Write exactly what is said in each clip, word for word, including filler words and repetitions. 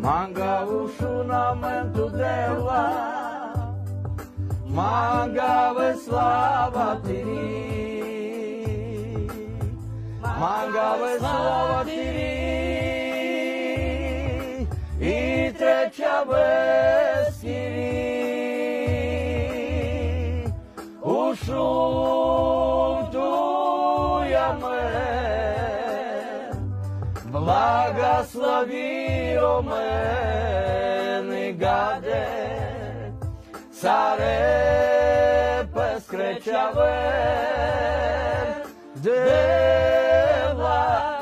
Manga ușunamentul de la Manga ve slava tiri Manga ve slava tiri I trecea veskiri Ușun tuja men Благослови о мене, гаде, царе пескречаве, дева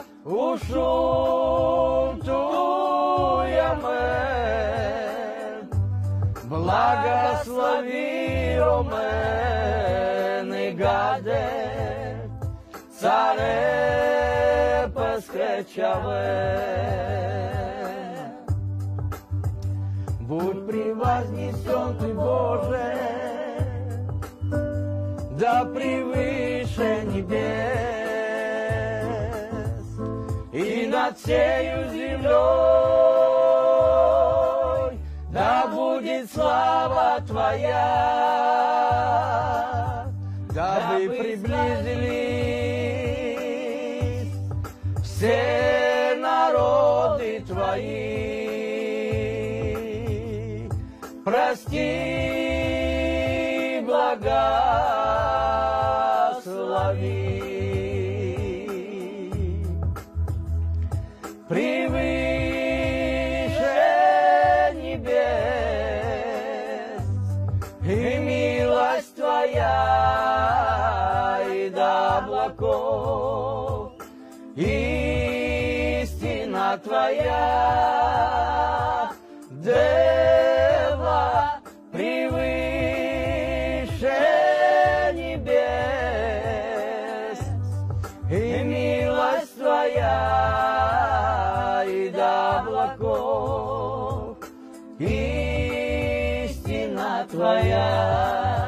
ушун туя мен. Благослови о мене, гаде, царе пескречаве. Будь превознесен ты, Боже, да превыше небес, и над всею землей да будет слава Твоя, дабы приблизились все народы Твои. Прости, благослови. Превыше небес и милость Твоя и до облаков, истина Твоя, Дева, превыше небес, и милость Твоя и до облаков, истина Твоя.